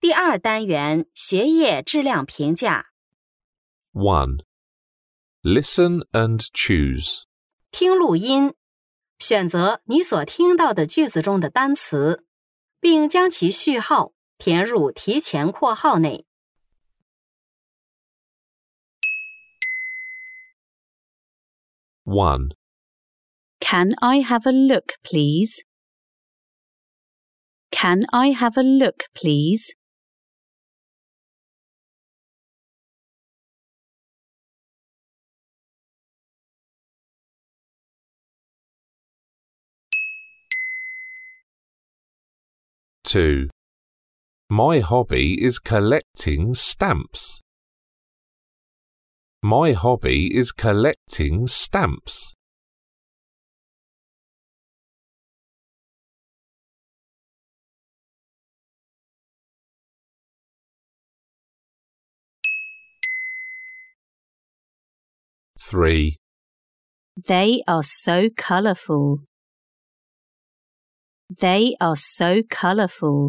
第二单元学业质量评价 1. Listen and choose. 听录音，选择你所听到的句子中的单词，并将其序号填入提前括号内。 1. Can I have a look, please? Can I have a look, please? 2. My hobby is collecting stamps. My hobby is collecting stamps. 3. They are so colourful. They are so colourful.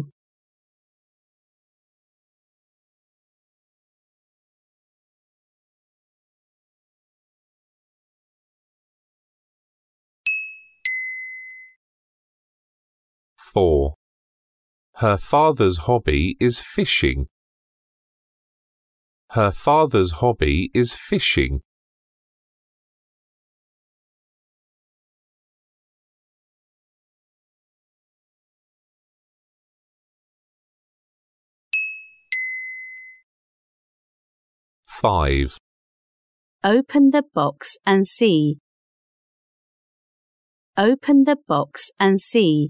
4. Her father's hobby is fishing. Her father's hobby is fishing. 5. Open the box and see. Open the box and see.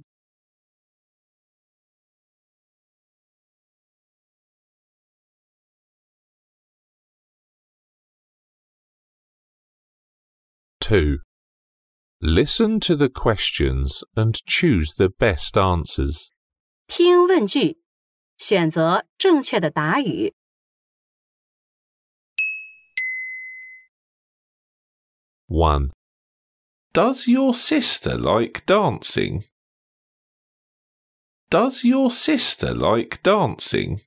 2. Listen to the questions and choose the best answers. 听问句，选择正确的答语。 1. Does your sister like dancing? Does your sister like dancing?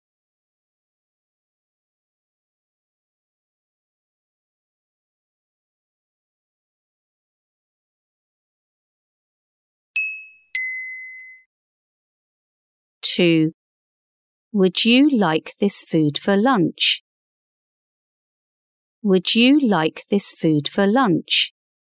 2. Would you like this food for lunch? Would you like this food for lunch?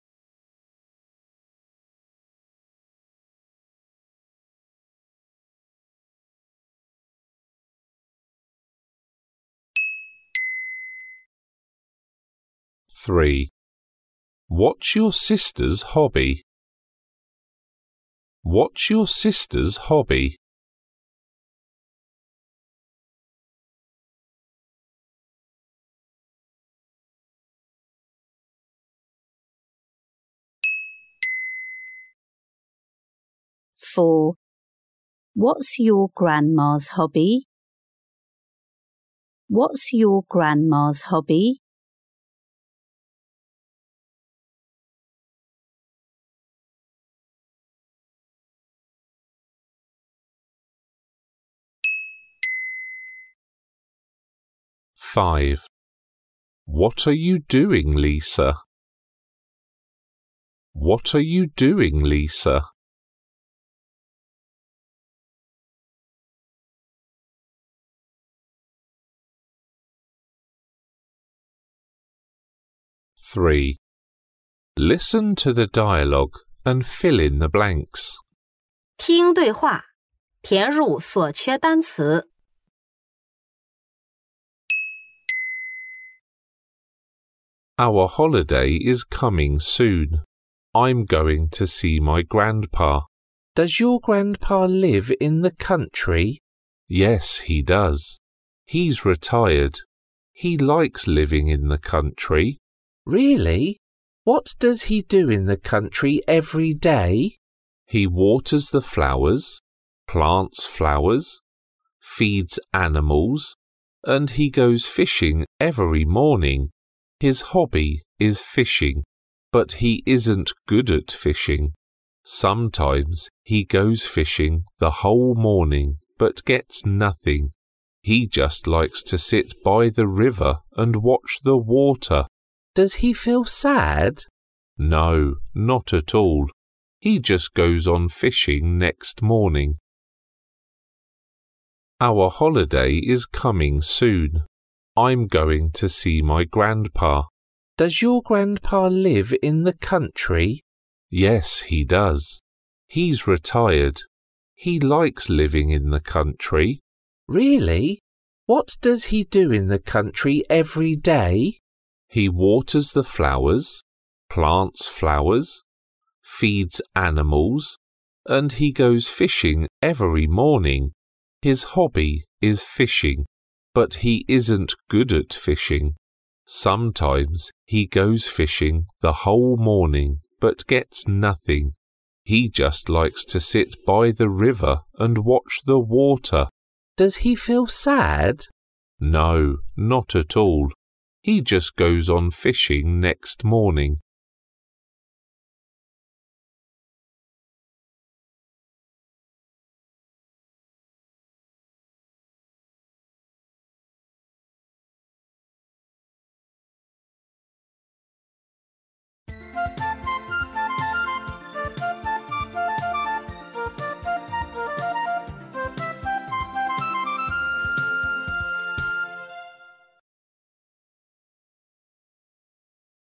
3. What's your sister's hobby? What's your sister's hobby? 4. What's your grandma's hobby? What's your grandma's hobby? 5. What are you doing, Lisa? What are you doing, Lisa? 3. Listen to the dialogue and fill in the blanks. 听对话，填入所缺单词。 Our holiday is coming soon. I'm going to see my grandpa. Does your grandpa live in the country? Yes, he does. He's retired. He likes living in the country. Really? What does he do in the country every day? He waters the flowers, plants flowers, feeds animals, and he goes fishing every morning. His hobby is fishing, but he isn't good at fishing. Sometimes he goes fishing the whole morning but gets nothing. He just likes to sit by the river and watch the water. Does he feel sad? No, not at all. He just goes on fishing next morning. Our holiday is coming soon. I'm going to see my grandpa. Does your grandpa live in the country? Yes, he does. He's retired. He likes living in the country. Really? What does he do in the country every day? He waters the flowers, plants flowers, feeds animals, and he goes fishing every morning. His hobby is fishing, but he isn't good at fishing. Sometimes he goes fishing the whole morning but gets nothing. He just likes to sit by the river and watch the water. Does he feel sad? No, not at all. He just goes on fishing next morning.